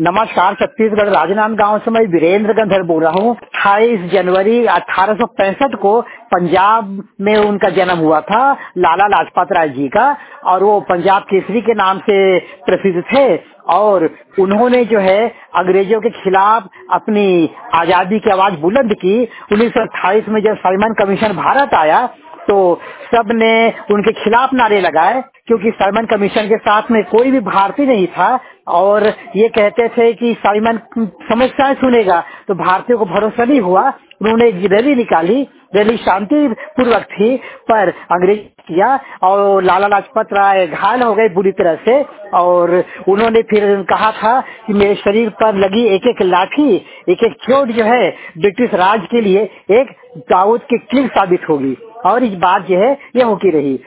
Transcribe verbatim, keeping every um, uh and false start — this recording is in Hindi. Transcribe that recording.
नमस्कार। छत्तीसगढ़ राजनांदगांव से मैं वीरेंद्र गंधर बोल रहा हूँ। अट्ठाईस जनवरी अठारह सौ पैंसठ को पंजाब में उनका जन्म हुआ था, लाला लाजपत राय जी का। और वो पंजाब केसरी के नाम से प्रसिद्ध थे। और उन्होंने जो है अंग्रेजों के खिलाफ अपनी आजादी की आवाज बुलंद की। उन्नीस सौ अट्ठाईस में जब साइमन कमीशन भारत आया तो सब ने उनके खिलाफ नारे लगाए, क्योंकि साइमन कमीशन के साथ में कोई भी भारतीय नहीं था। और ये कहते थे कि साइमन समस्याएं सुनेगा, तो भारतीयों को भरोसा नहीं हुआ। उन्होंने एक रैली निकाली। रैली शांति पूर्वक थी, पर अंग्रेज किया और लाला लाजपत राय घायल हो गए बुरी तरह से। और उन्होंने फिर कहा था कि मेरे शरीर पर लगी एक एक लाठी, एक एक चोट जो है ब्रिटिश राज के लिए एक दाऊद की कील साबित होगी। और इस बात जो है ये होती रही।